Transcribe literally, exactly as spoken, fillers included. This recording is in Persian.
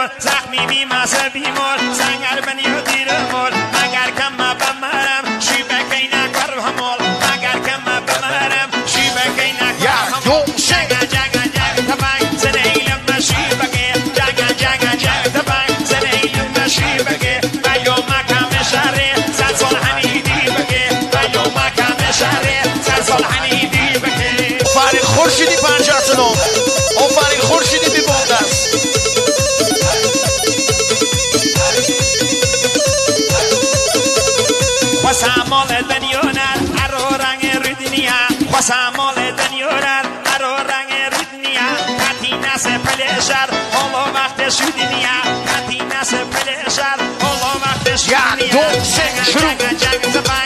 مول زخمی بیمسه بیمول سنگر بنی و دیر مول مگر کم بمرم شیبه که نکر همول مگر کم بمرم شیبه که نکر همول جگا جگا جگا تبای زنیلم شیبه که جگا جگا جگا تبای زنیلم شیبه که بیو مکم شهره سال سال حنیدی بگه بیو مکم شهره سال سال حنیدی بگه فرید خورشیدی پنجه‌تونو اون فرید خورشیدی بی بوده است خسامال دنیونر ارو رنگ ردنیا خسامال دنیونر ارو رنگ ردنیا کتی نس پلشر هلو وقت شدنیا کتی نس پلشر هلو وقت شدنیا یک دو سه شروع